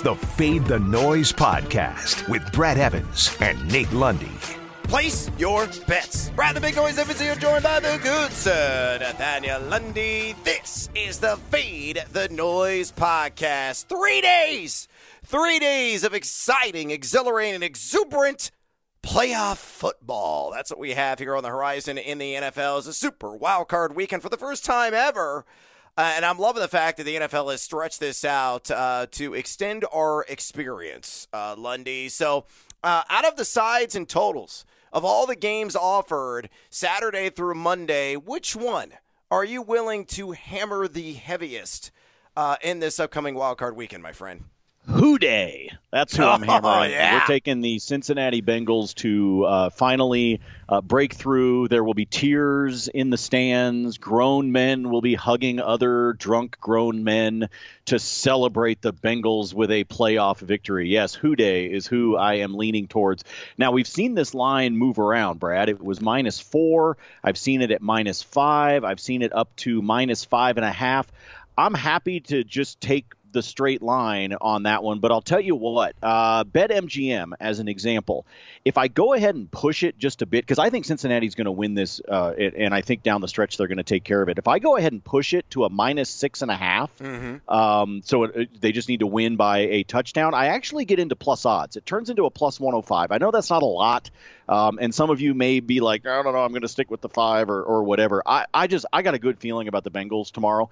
the Fade the Noise podcast with Brad Evans and Nate Lundy. Place your bets. Brad the Big Noise Evans here, joined by the good sir, Nathaniel Lundy. This is the Fade the Noise podcast. 3 days. 3 days of exciting, exhilarating, exuberant playoff football. That's what we have here on the horizon in the NFL. It's a super wild card weekend for the first time ever. And I'm loving the fact that the NFL has stretched this out to extend our experience, Lundy. So out of the sides and totals of all the games offered Saturday through Monday, which one are you willing to hammer the heaviest in this upcoming wild card weekend, my friend? Houday. That's who I'm hammering. Yeah. We're taking the Cincinnati Bengals to finally break through. There will be tears in the stands. Grown men will be hugging other drunk grown men to celebrate the Bengals with a playoff victory. Yes, Houday is who I am leaning towards. Now, we've seen this line move around, Brad. It was -4. I've seen it at -5. I've seen it up to -5.5. I'm happy to just take the straight line on that one, but I'll tell you what, BetMGM as an example, if I go ahead and push it just a bit, because I think Cincinnati's going to win this, and I think down the stretch they're going to take care of it. If I go ahead and push it to a -6.5, so they just need to win by a touchdown, I actually get into plus odds. It turns into a plus 105. I know that's not a lot, and some of you may be like, I don't know, I'm going to stick with the 5 or whatever. I got a good feeling about the Bengals tomorrow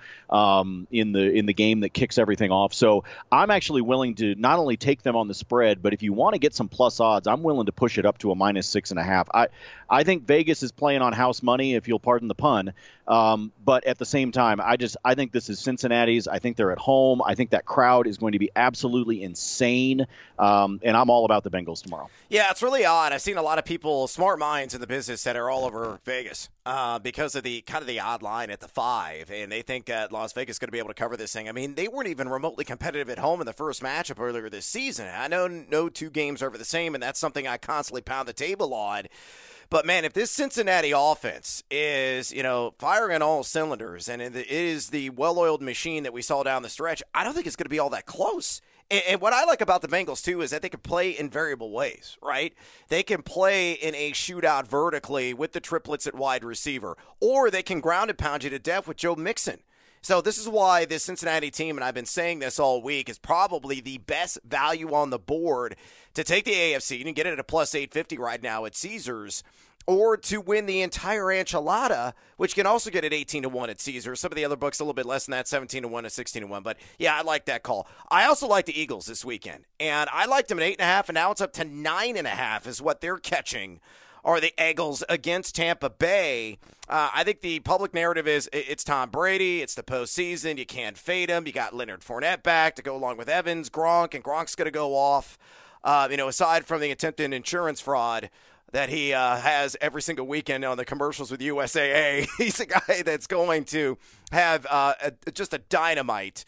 in the game that kicks everything off. So I'm actually willing to not only take them on the spread, but if you want to get some plus odds, I'm willing to push it up to a -6.5. I think Vegas is playing on house money, if you'll pardon the pun. But at the same time, I think this is Cincinnati's. I think they're at home. I think that crowd is going to be absolutely insane. And I'm all about the Bengals tomorrow. Yeah, it's really odd. I've seen a lot of people, smart minds in the business, that are all over Vegas because of the kind of the odd line at the 5, and they think that Las Vegas is going to be able to cover this thing. I mean, they weren't even remotely competitive at home in the first matchup earlier this season. I know no two games are ever the same, and that's something I constantly pound the table on. But, man, if this Cincinnati offense is, firing on all cylinders, and it is the well-oiled machine that we saw down the stretch, I don't think it's going to be all that close. And what I like about the Bengals, too, is that they can play in variable ways, right? They can play in a shootout vertically with the triplets at wide receiver, or they can ground and pound you to death with Joe Mixon. So this is why this Cincinnati team, and I've been saying this all week, is probably the best value on the board to take the AFC. You can get it at a plus 850 right now at Caesars, or to win the entire enchilada, which can also get at 18-1 at Caesars. Some of the other books a little bit less than that, 17-1 to 16-1. But, yeah, I like that call. I also like the Eagles this weekend, and I liked them at 8.5, and now it's up to 9.5 is what they're catching, are the Eagles against Tampa Bay. I think the public narrative is it's Tom Brady, it's the postseason, you can't fade him. You got Leonard Fournette back to go along with Evans, Gronk, and Gronk's going to go off. Aside from the attempted insurance fraud that he has every single weekend on the commercials with USAA, he's a guy that's going to have just a dynamite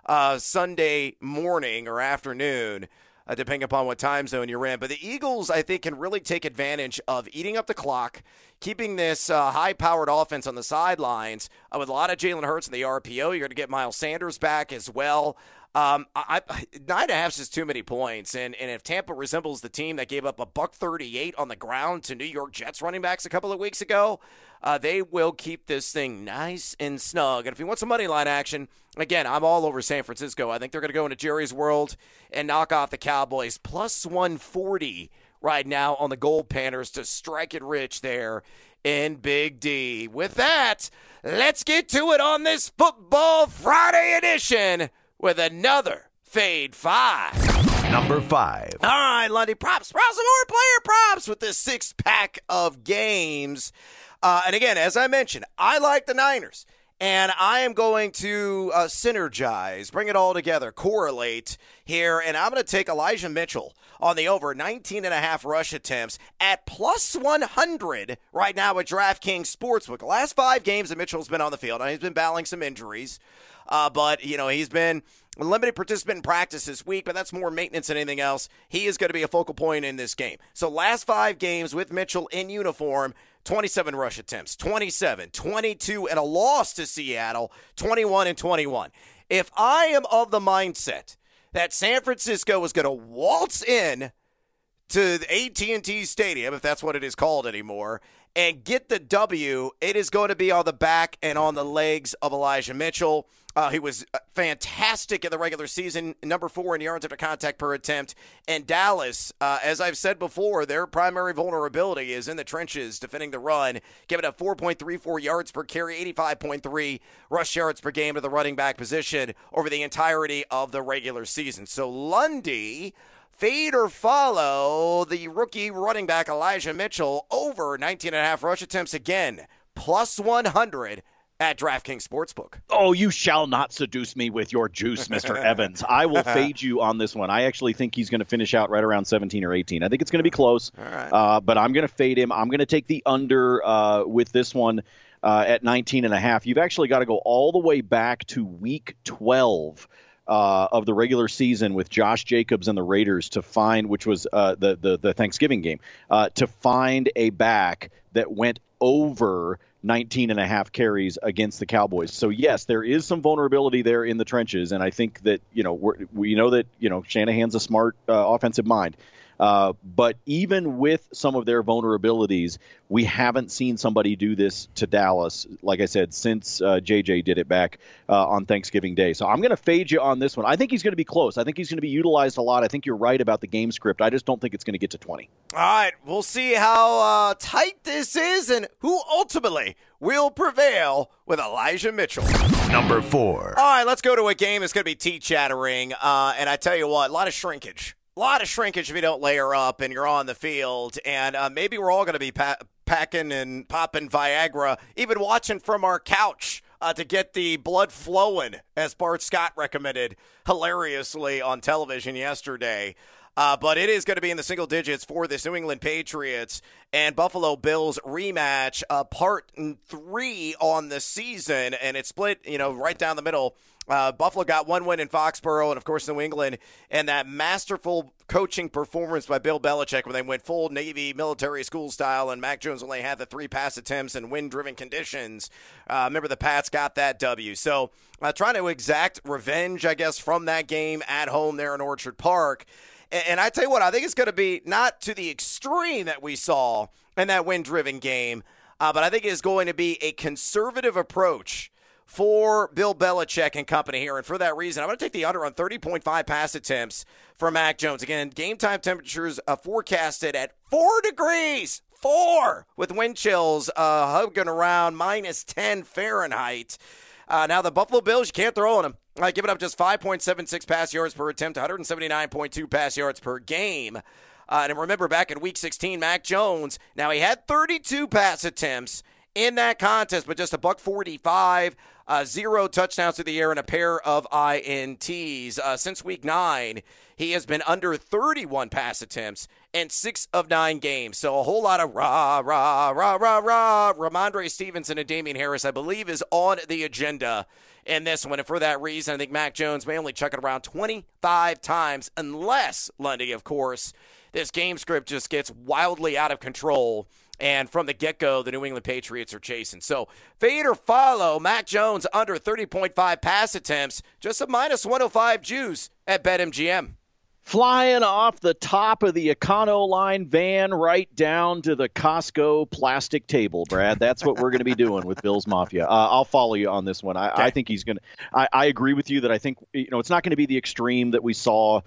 Sunday morning or afternoon, depending upon what time zone you're in. But the Eagles, I think, can really take advantage of eating up the clock, keeping this high-powered offense on the sidelines with a lot of Jalen Hurts in the RPO. You're going to get Miles Sanders back as well. 9.5 is just too many points, and if Tampa resembles the team that gave up a $138 on the ground to New York Jets running backs a couple of weeks ago, they will keep this thing nice and snug. And if you want some money line action, again, I'm all over San Francisco. I think they're going to go into Jerry's World and knock off the Cowboys. Plus 140 right now on the Gold Panthers to strike it rich there in Big D. With that, let's get to it on this Football Friday edition with another Fade 5. Number 5. All right, Lundy, props. Some more player props with this 6-pack of games. And again, as I mentioned, I like the Niners. And I am going to synergize, bring it all together, correlate here. And I'm going to take Elijah Mitchell on the over 19.5 rush attempts at plus 100 right now at DraftKings Sportsbook. The last 5 games that Mitchell's been on the field, and he's been battling some injuries. But, he's been a limited participant in practice this week, but that's more maintenance than anything else. He is going to be a focal point in this game. So last 5 games with Mitchell in uniform, 27 rush attempts, 27, 22, and a loss to Seattle, 21 and 21. If I am of the mindset that San Francisco was going to waltz in to the AT&T Stadium, if that's what it is called anymore, and get the W. It is going to be on the back and on the legs of Elijah Mitchell. He was fantastic in the regular season, number 4 in yards after contact per attempt. And Dallas, as I've said before, their primary vulnerability is in the trenches, defending the run, giving up 4.34 yards per carry, 85.3 rush yards per game to the running back position over the entirety of the regular season. So Lundy, fade or follow the rookie running back Elijah Mitchell over 19.5 rush attempts again, plus 100 at DraftKings Sportsbook. Oh, you shall not seduce me with your juice, Mr. Evans. I will fade you on this one. I actually think he's going to finish out right around 17 or 18. I think it's going to be close, but I'm going to fade him. I'm going to take the under with this one at 19.5. You've actually got to go all the way back to week 12 of the regular season with Josh Jacobs and the Raiders to find, which was the Thanksgiving game, to find a back that went over 19.5 carries against the Cowboys. So yes, there is some vulnerability there in the trenches, and I think that we know that Shanahan's a smart offensive mind. But even with some of their vulnerabilities, we haven't seen somebody do this to Dallas, like I said, since JJ did it back on Thanksgiving Day. So I'm going to fade you on this one. I think he's going to be close. I think he's going to be utilized a lot. I think you're right about the game script. I just don't think it's going to get to 20. All right, we'll see how tight this is and who ultimately will prevail with Elijah Mitchell. Number 4. All right, let's go to a game that's going to be teeth-chattering. And I tell you what, a lot of shrinkage. A lot of shrinkage if you don't layer up and you're on the field. And maybe we're all going to be packing and popping Viagra, even watching from our couch to get the blood flowing, as Bart Scott recommended hilariously on television yesterday. But it is going to be in the single digits for this New England Patriots and Buffalo Bills rematch, part 3 on the season, and it's split, right down the middle. Buffalo got 1 win in Foxborough, and of course New England, and that masterful coaching performance by Bill Belichick when they went full Navy military school style, and Mac Jones only had the 3 pass attempts in wind-driven conditions. Remember, the Pats got that W. So trying to exact revenge, I guess, from that game at home there in Orchard Park. And I tell you what, I think it's going to be not to the extreme that we saw in that wind-driven game, but I think it is going to be a conservative approach for Bill Belichick and company here. And for that reason, I'm going to take the under on 30.5 pass attempts for Mac Jones. Again, game time temperatures forecasted at 4 degrees. 4 with wind chills hovering around minus 10 Fahrenheit. Now, the Buffalo Bills, you can't throw on them. Giving up just 5.76 pass yards per attempt, 179.2 pass yards per game. And remember, back in Week 16, Mac Jones, now he had 32 pass attempts in that contest, but just a $145, 0 touchdowns through the air, and a pair of INTs. Since Week 9, he has been under 31 pass attempts in 6 of 9 games. So a whole lot of rah, rah, rah, rah, rah. Ramondre Stevenson and Damian Harris, I believe, is on the agenda in this one. And for that reason, I think Mac Jones may only chuck it around 25 times, unless, Lundy, of course, this game script just gets wildly out of control. And from the get-go, the New England Patriots are chasing. So fade or follow, Mac Jones under 30.5 pass attempts, just a minus 105 juice at BetMGM. Flying off the top of the Econoline van right down to the Costco plastic table, Brad. That's what we're going to be doing with Bills Mafia. I'll follow you on this one. I think he's going to – I agree with you that I think it's not going to be the extreme that we saw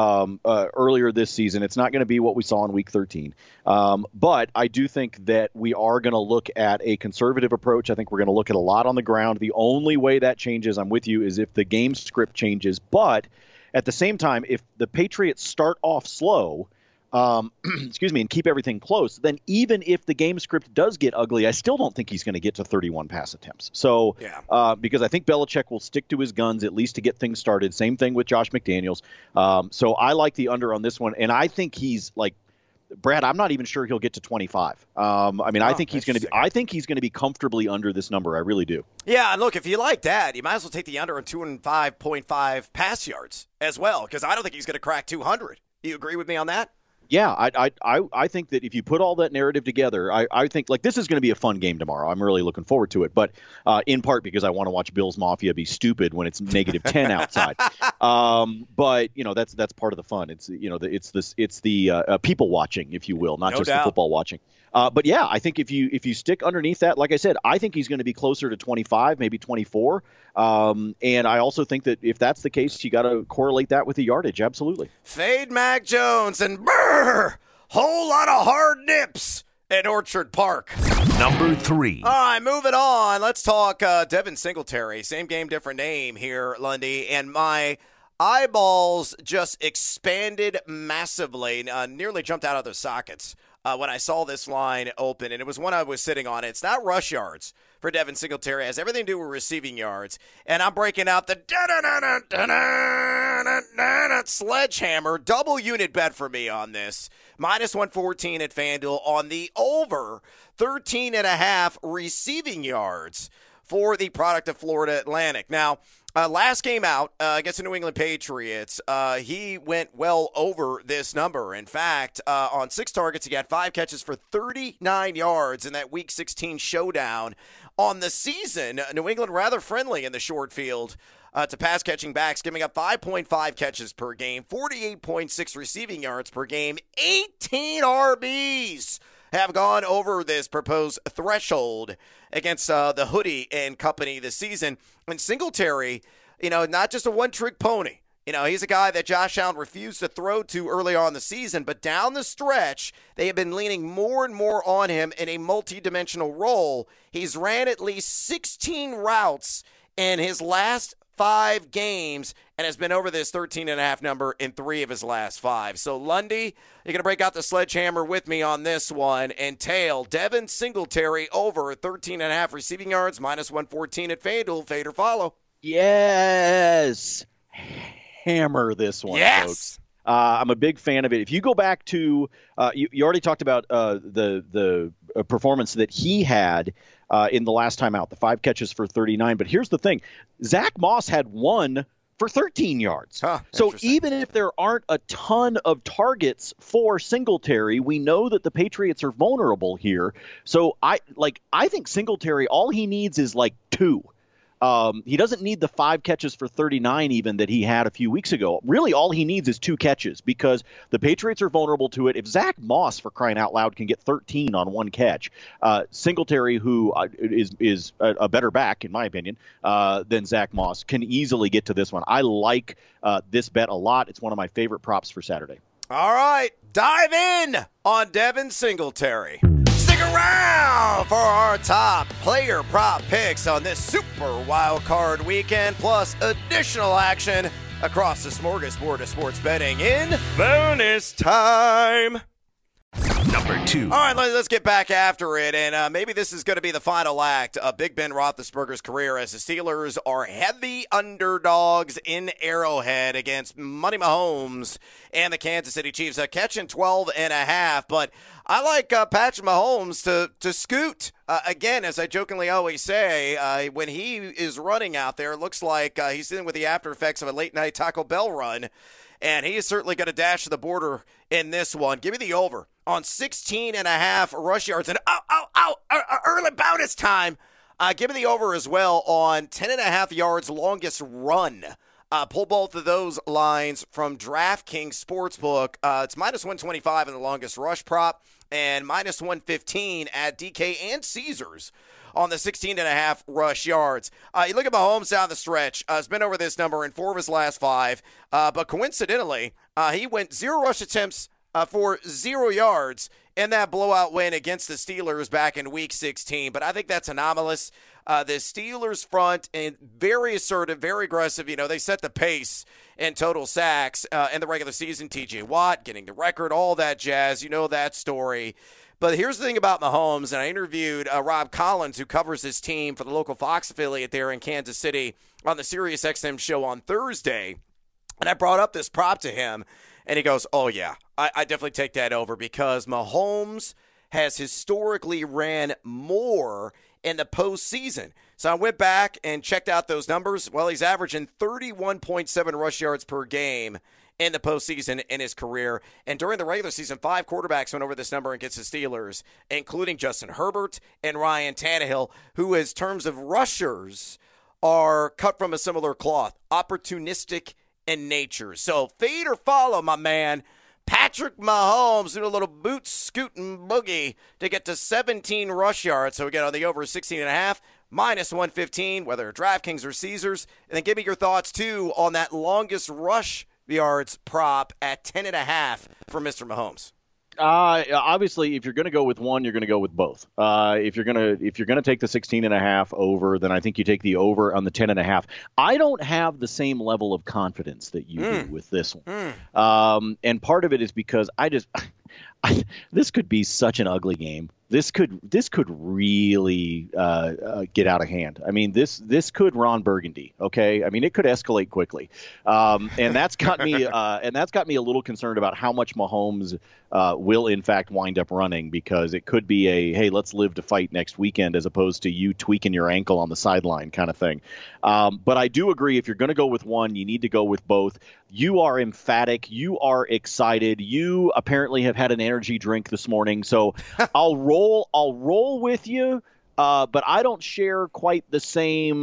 earlier this season. It's not going to be what we saw in Week 13. But I do think that we are going to look at a conservative approach. I think we're going to look at a lot on the ground. The only way that changes, I'm with you, is if the game script changes. But – at the same time, if the Patriots start off slow, and keep everything close, then even if the game script does get ugly, I still don't think he's going to get to 31 pass attempts. So, because I think Belichick will stick to his guns at least to get things started. Same thing with Josh McDaniels. So I like the under on this one, and I think he's like, Brad, I'm not even sure he'll get to 25. I think he's going to be. I think he's going to be comfortably under this number. I really do. Yeah, and look, if you like that, you might as well take the under on 205.5 pass yards as well, because I don't think he's going to crack 200. You agree with me on that? Yeah, I think that if you put all that narrative together, I think like this is going to be a fun game tomorrow. I'm really looking forward to it, but in part because I want to watch Bills Mafia be stupid when it's -10 outside. But that's part of the fun. It's it's the people watching, if you will, not just the football watching. But yeah, I think if you stick underneath that, like I said, I think he's going to be closer to 25, maybe 24. And I also think that if that's the case, you got to correlate that with the yardage. Absolutely. Fade Mac Jones and whole lot of hard nips at Orchard Park. Number 3. All right, moving on. Let's talk Devin Singletary. Same game, different name here, Lundy. And my eyeballs just expanded massively, nearly jumped out of their sockets when I saw this line open. And it was one I was sitting on. It's not rush yards for Devin Singletary. It has everything to do with receiving yards. And I'm breaking out the sledgehammer double unit bet for me on this. -114 at FanDuel on the over 13.5 receiving yards for the product of Florida Atlantic. Now, last game out against the New England Patriots, he went well over this number. In fact, on 6 targets, he got 5 catches for 39 yards in that Week 16 showdown. On the season, New England rather friendly in the short field to pass-catching backs, giving up 5.5 catches per game, 48.6 receiving yards per game, 18 RBs have gone over this proposed threshold against the Hoodie and company this season. And Singletary, not just a one-trick pony. He's a guy that Josh Allen refused to throw to early on in the season, but down the stretch, they have been leaning more and more on him in a multi-dimensional role. He's ran at least 16 routes in his last 5 games and has been over this 13.5 number in 3 of his last 5. So, Lundy, you're going to break out the sledgehammer with me on this one and tail Devin Singletary over 13.5 receiving yards, -114 at FanDuel. Fade or follow. Yes. Hammer this one, folks. I'm a big fan of it. If you go back to you already talked about the performance that he had in the last time out, the 5 catches for 39. But here's the thing. Zach Moss had 1 for 13 yards. So even if there aren't a ton of targets for Singletary, we know that the Patriots are vulnerable here. So I think Singletary, all he needs is like 2. He doesn't need the 5 catches for 39 even that he had a few weeks ago. Really, all he needs is 2 catches because the Patriots are vulnerable to it. If Zach Moss, for crying out loud, can get 13 on 1 catch, Singletary, who is a better back, in my opinion, than Zach Moss, can easily get to this one. I like this bet a lot. It's one of my favorite props for Saturday. All right, dive in on Devin Singletary. Stick around for our top player prop picks on this super wild card weekend, plus additional action across the smorgasbord of sports betting in bonus time. Number 2. All right, let's get back after it, and maybe this is going to be the final act of Big Ben Roethlisberger's career as the Steelers are heavy underdogs in Arrowhead against Money Mahomes and the Kansas City Chiefs, catching 12.5. But I like Patrick Mahomes to scoot. Again, as I jokingly always say, when he is running out there, it looks like he's dealing with the after effects of a late-night Taco Bell run. And he is certainly going to dash to the border in this one. Give me the over on 16.5 rush yards. And early bonus time. Give me the over as well on 10.5 yards longest run. Pull both of those lines from DraftKings Sportsbook. It's -125 in the longest rush prop and -115 at DK and Caesars on the 16.5 rush yards. You look at Mahomes down the stretch. He's been over this number in 4 of his last 5. But coincidentally, he went 0 rush attempts for 0 yards in that blowout win against the Steelers back in Week 16. But I think that's anomalous. The Steelers front, and very assertive, very aggressive. They set the pace in total sacks in the regular season. TJ Watt getting the record, all that jazz. You know that story. But here's the thing about Mahomes, and I interviewed Rob Collins, who covers his team for the local Fox affiliate there in Kansas City on the SiriusXM show on Thursday. And I brought up this prop to him, and he goes, oh, yeah, I definitely take that over because Mahomes has historically ran more in the postseason. So I went back and checked out those numbers. Well, he's averaging 31.7 rush yards per game in the postseason in his career. And during the regular season, 5 quarterbacks went over this number against the Steelers, including Justin Herbert and Ryan Tannehill, who, as terms of rushers, are cut from a similar cloth, opportunistic in nature. So fade or follow, my man. Patrick Mahomes doing a little boot scooting boogie to get to 17 rush yards. So we get on the over 16.5, minus 115, whether DraftKings or Caesars. And then give me your thoughts, too, on that longest rush yards prop at 10.5 for Mr. Mahomes. Obviously, if you're going to go with one, you're going to go with both. If you're going to take the 16.5 over, then I think you take the over on the 10.5. I don't have the same level of confidence that you do with this one, and part of it is because this could be such an ugly game. This could really get out of hand. I mean, this could Ron Burgundy. Okay, I mean, it could escalate quickly, and that's got me a little concerned about how much Mahomes will in fact wind up running, because it could be a hey, let's live to fight next weekend as opposed to you tweaking your ankle on the sideline kind of thing. But I do agree, if you're going to go with one, you need to go with both. You are emphatic. You are excited. You apparently have had an energy drink this morning, so I'll roll with you. But I don't share quite the same,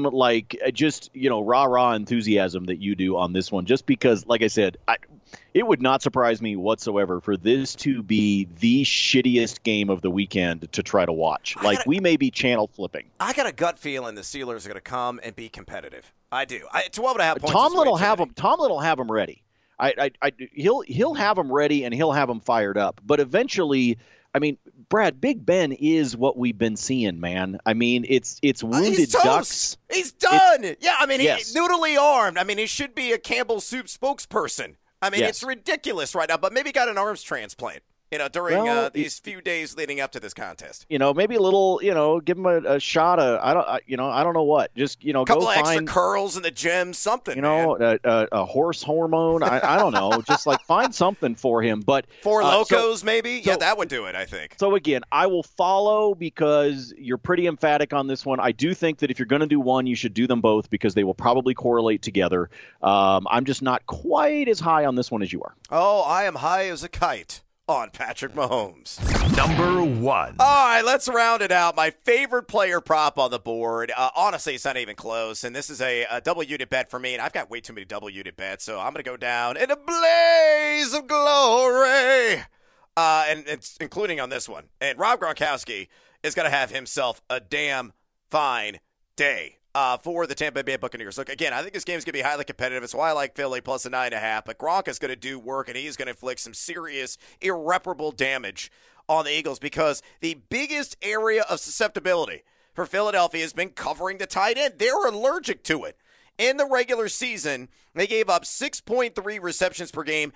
rah-rah enthusiasm that you do on this one, just because, like I said, it would not surprise me whatsoever for this to be the shittiest game of the weekend to try to watch. We may be channel flipping. I got a gut feeling the Steelers are going to come and be competitive. I do. 12.5 points. Tomlin will have them ready. He'll have them ready, and he'll have them fired up. But eventually, I mean, Brad, Big Ben is what we've been seeing, man. I mean, it's wounded ducks. He's done. He's noodly armed. I mean, he should be a Campbell Soup spokesperson. I mean, It's ridiculous right now, but maybe got an arms transplant, during these few days leading up to this contest. Maybe a little, give him a shot of, I don't know what. Just, a couple of extra curls in the gym, something, a horse hormone. I don't know. Just find something for him. But 4 Locos, maybe? Yeah, that would do it, I think. So, again, I will follow because you're pretty emphatic on this one. I do think that if you're going to do one, you should do them both because they will probably correlate together. I'm just not quite as high on this one as you are. Oh, I am high as a kite on Patrick Mahomes. Number 1. All right, let's round it out. My favorite player prop on the board. Honestly, it's not even close, and this is a double-unit bet for me, and I've got way too many double-unit bets, so I'm going to go down in a blaze of glory, and it's including on this one. And Rob Gronkowski is going to have himself a damn fine day for the Tampa Bay Buccaneers. Look, again, I think this game's going to be highly competitive. It's why I like Philly plus a 9.5. But Gronk is going to do work, and he's going to inflict some serious, irreparable damage on the Eagles because the biggest area of susceptibility for Philadelphia has been covering the tight end. They're allergic to it. In the regular season, they gave up 6.3 receptions per game,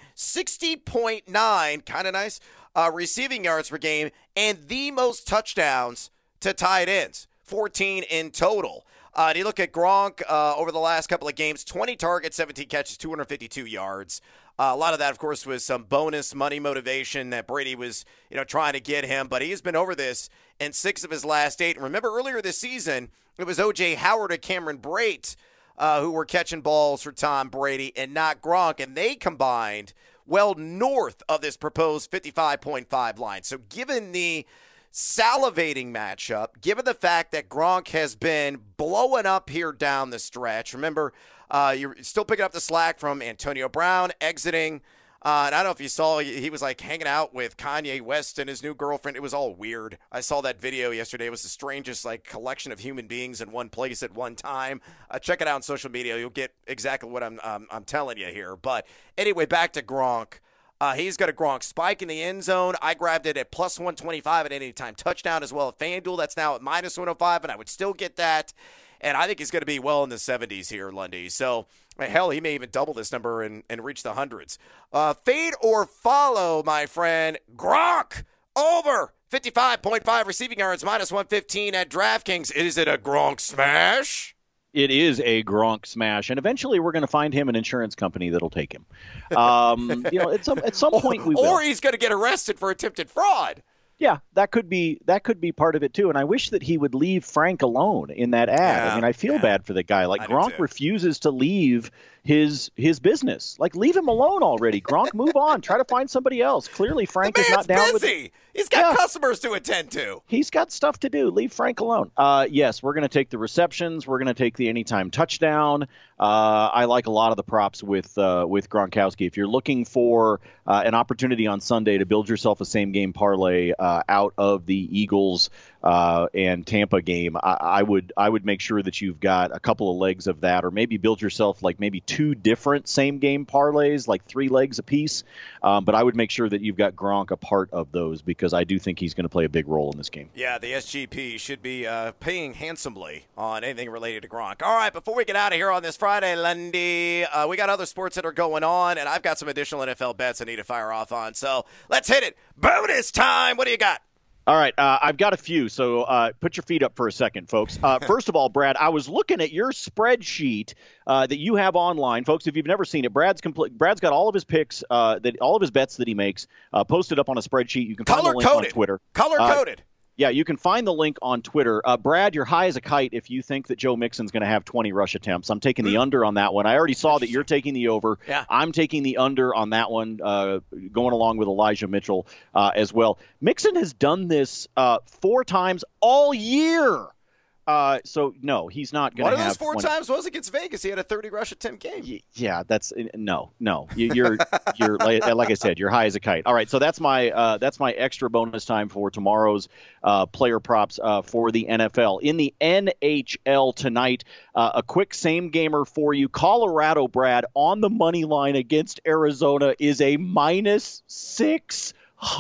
60.9, kind of nice, receiving yards per game, and the most touchdowns to tight ends, 14 in total. And you look at Gronk over the last couple of games, 20 targets, 17 catches, 252 yards. A lot of that, of course, was some bonus money motivation that Brady was, trying to get him. But he's been over this in 6 of his last 8. And remember, earlier this season, it was O.J. Howard and Cameron Brate who were catching balls for Tom Brady and not Gronk. And they combined well north of this proposed 55.5 line. So given the salivating matchup, given the fact that Gronk has been blowing up here down the stretch. Remember, you're still picking up the slack from Antonio Brown exiting. And I don't know if you saw, he was hanging out with Kanye West and his new girlfriend. It was all weird. I saw that video yesterday. It was the strangest collection of human beings in one place at one time. Check it out on social media. You'll get exactly what I'm telling you here. But anyway, back to Gronk. He's got a Gronk spike in the end zone. I grabbed it at plus 125 at any time touchdown as well at FanDuel. That's now at minus 105, and I would still get that. And I think he's going to be well in the 70s here, Lundy. So, hell, he may even double this number and reach the hundreds. Fade or follow, my friend. Gronk over 55.5 receiving yards, minus 115 at DraftKings. Is it a Gronk smash? It is a Gronk smash, and eventually we're going to find him an insurance company that'll take him. At some point we will. Or he's going to get arrested for attempted fraud. Yeah, that could be part of it too. And I wish that he would leave Frank alone in that ad. Yeah, I mean, I feel bad for the guy. Like Gronk refuses to leave his business. Like, leave him alone already. Gronk, move on. Try to find somebody else. Clearly, Frank is not down with it. He's got customers to attend to. He's got stuff to do. Leave Frank alone. Yes, we're going to take the receptions. We're going to take the anytime touchdown. I like a lot of the props with Gronkowski. If you're looking for an opportunity on Sunday to build yourself a same game parlay out of the Eagles and Tampa game, I would make sure that you've got a couple of legs of that, or maybe build yourself like maybe 2 different same game parlays, like 3 legs apiece. But I would make sure that you've got Gronk a part of those, because I do think he's going to play a big role in this game. Yeah, the SGP should be paying handsomely on anything related to Gronk. All right, before we get out of here on this Friday, Lundy, we got other sports that are going on, and I've got some additional NFL bets I need to fire off on. So let's hit it. Bonus time. What do you got? All right, I've got a few, so put your feet up for a second, folks. First of all, Brad, I was looking at your spreadsheet that you have online. Folks, if you've never seen it, Brad's got all of his picks, all of his bets that he makes posted up on a spreadsheet. You can find the link on Twitter. Color-coded. Yeah, you can find the link on Twitter. Brad, you're high as a kite if you think that Joe Mixon's going to have 20 rush attempts. I'm taking the under on that one. I already saw that you're taking the over. Yeah. I'm taking the under on that one, going along with Elijah Mitchell as well. Mixon has done this 4 times all year. So no, he's not going to have. One of those 4 times was against Vegas. He had a 30 rush attempt game. Yeah, that's no. You're like I said, you're high as a kite. All right, so that's my extra bonus time for tomorrow's player props for the NFL. In the NHL tonight, a quick same gamer for you. Colorado, Brad, on the money line against Arizona is a -600.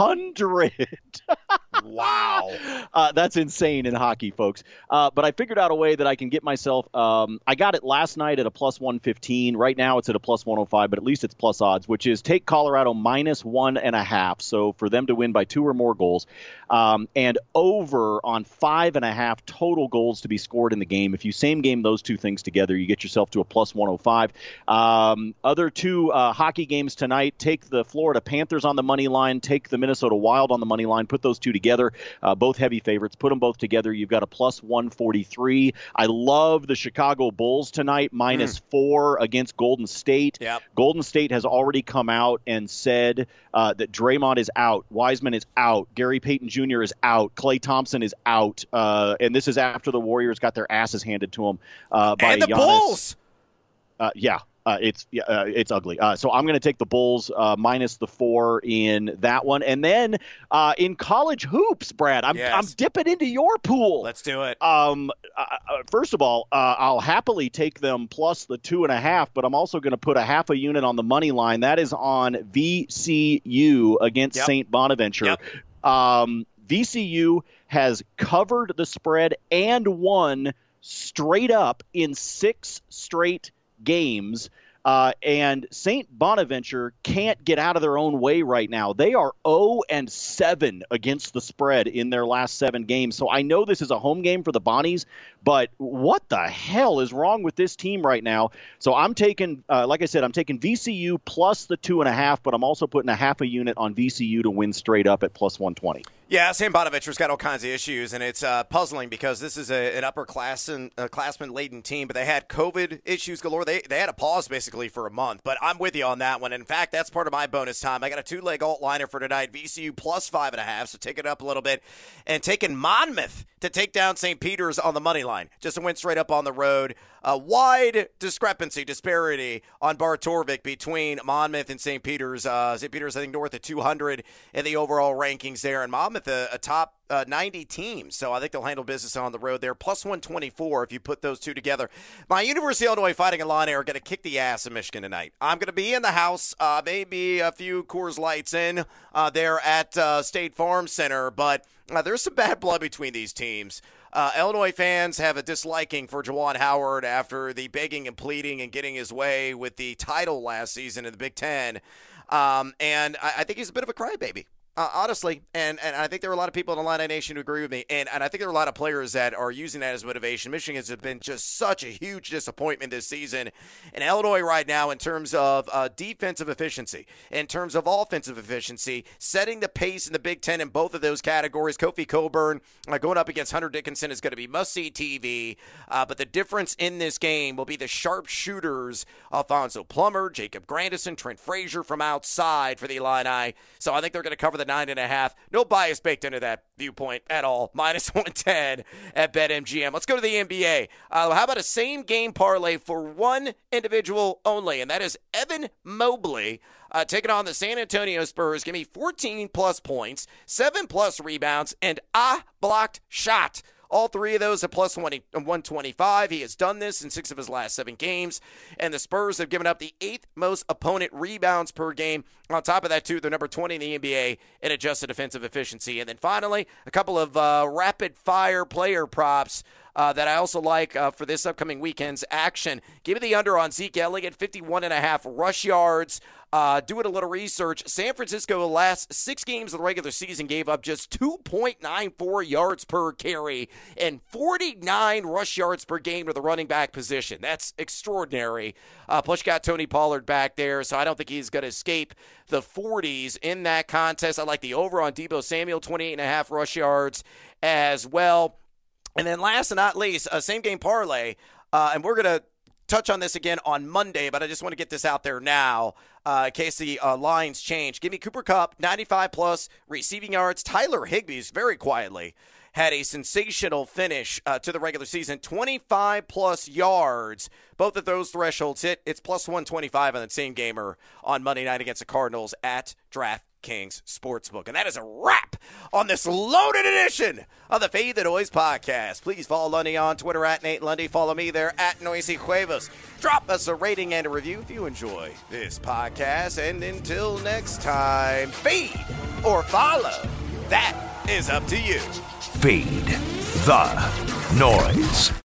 Wow. That's insane in hockey, folks. But I figured out a way that I can get myself I got it last night at a +115. Right now it's at a +105, but at least it's plus odds, which is take Colorado -1.5. So for them to win by 2 or more goals, and over on 5.5 total goals to be scored in the game. If you same game those 2 things together, you get yourself to a +105. Other 2 hockey games tonight, take the Florida Panthers on the money line, take the Minnesota Wild on the money line, put those 2 together, both heavy favorites, put them both together, you've got a +143. I love the Chicago Bulls tonight, -4 against Golden State. Yep. Golden State has already come out and said that Draymond is out, Wiseman is out, Gary Payton Jr. is out, Klay Thompson is out, and this is after the Warriors got their asses handed to them by and the Giannis. Bulls. It's ugly. So I'm going to take the Bulls minus the 4 in that one. And then in college hoops, Brad, I'm dipping into your pool. Let's do it. First of all, I'll happily take them plus the 2.5, but I'm also going to put a half a unit on the money line. That is on VCU against St. Bonaventure. VCU has covered the spread and won straight up in 6 straight games, and St. Bonaventure can't get out of their own way right now. They are 0-7 against the spread in their last 7 games. So I know this is a home game for the Bonnies, but what the hell is wrong with this team right now? So I'm taking, like I said, I'm taking VCU plus the 2.5, but I'm also putting a half a unit on VCU to win straight up at +120. Yeah, St. Bonaventure's got all kinds of issues, and it's puzzling because this is an upperclassmen-laden team, but they had COVID issues galore. They had a pause basically for a month, but I'm with you on that one. In fact, that's part of my bonus time. I got a 2-leg alt liner for tonight, VCU plus 5.5, so take it up a little bit, and taking Monmouth to take down St. Peter's on the money line. Just went straight up on the road. A wide disparity on Bar Torvik between Monmouth and St. Peter's. St. Peter's, I think, north of 200 in the overall rankings there, and Monmouth a top 90 team. So I think they'll handle business on the road there. Plus 124 if you put those 2 together. My University of Illinois Fighting Illini are going to kick the ass of Michigan tonight. I'm going to be in the house, maybe a few Coors Lights in there at State Farm Center, but there's some bad blood between these teams. Illinois fans have a disliking for Juwan Howard after the begging and pleading and getting his way with the title last season in the Big Ten. And I think he's a bit of a crybaby. Honestly, and I think there are a lot of people in the Illini Nation who agree with me, and I think there are a lot of players that are using that as motivation. Michigan has been just such a huge disappointment this season, and Illinois right now in terms of defensive efficiency, in terms of offensive efficiency, setting the pace in the Big Ten in both of those categories. Kofi Cockburn going up against Hunter Dickinson is going to be must-see TV, but the difference in this game will be the sharpshooters, Alfonso Plummer, Jacob Grandison, Trent Frazier from outside for the Illini, so I think they're going to cover the 9.5. No bias baked into that viewpoint at all. -110 at BetMGM. Let's go to the NBA. How about a same game parlay for one individual only, and that is Evan Mobley taking on the San Antonio Spurs. Give me 14-plus points, 7-plus rebounds, and a blocked shot. All three of those at plus 125. He has done this in 6 of his last 7 games. And the Spurs have given up the 8th most opponent rebounds per game. On top of that, too, they're number 20 in the NBA in adjusted defensive efficiency. And then finally, a couple of rapid-fire player props that I also like for this upcoming weekend's action. Give me the under on Zeke Elliott, 51.5 rush yards. Doing a little research, San Francisco the last 6 games of the regular season gave up just 2.94 yards per carry and 49 rush yards per game to the running back position. That's extraordinary. Plus, you got Tony Pollard back there, so I don't think he's going to escape the 40s in that contest. I like the over on Deebo Samuel, 28.5 rush yards as well. And then last and not least, a same-game parlay, and we're going to touch on this again on Monday, but I just want to get this out there now in case the lines change. Give me Cooper Kupp, 95-plus receiving yards. Tyler Higbee's very quietly had a sensational finish to the regular season, 25-plus yards. Both of those thresholds hit. It's plus 125 on the same gamer on Monday night against the Cardinals at DraftKings Sportsbook. And that is a wrap on this loaded edition of the Fade the Noise podcast. Please follow Lundy on Twitter at Nate Lundy. Follow me there at Noisy Cuevas. Drop us a rating and a review if you enjoy this podcast. And until next time, feed or follow. That is up to you. Fade the Noise.